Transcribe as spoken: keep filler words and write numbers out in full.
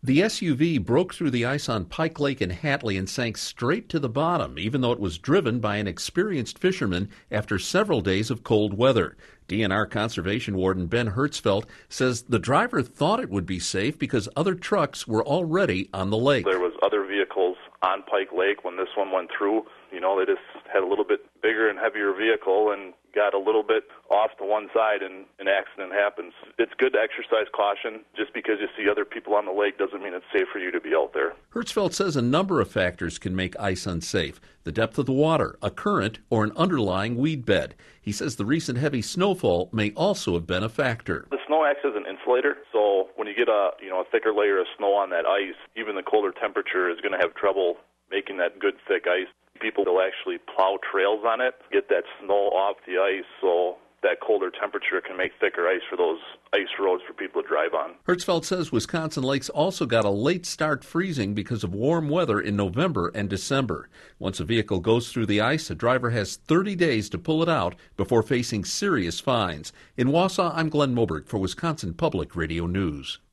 The S U V broke through the ice on Pike Lake in Hatley and sank straight to the bottom, even though it was driven by an experienced fisherman after several days of cold weather. D N R Conservation Warden Ben Hertzfeld says the driver thought it would be safe because other trucks were already on the lake. There was other vehicles on Pike Lake when this one went through. You know, they just had a little bit bigger and heavier vehicle and got a little bit off to one side and an accident happens. It's good to exercise caution. Just because you see other people on the lake doesn't mean it's safe for you to be out there. Hertzfeld says a number of factors can make ice unsafe. The depth of the water, a current, or an underlying weed bed. He says the recent heavy snowfall may also have been a factor. The snow acts as an insulator, so when you get a you know a thicker layer of snow on that ice, even the colder temperature is going to have trouble making that good thick ice. People will actually plow trails on it, get that snow off the ice, so that colder temperature can make thicker ice for those ice roads for people to drive on. Hertzfeld says Wisconsin lakes also got a late start freezing because of warm weather in November and December. Once a vehicle goes through the ice, a driver has thirty days to pull it out before facing serious fines. In Wausau, I'm Glenn Moberg for Wisconsin Public Radio News.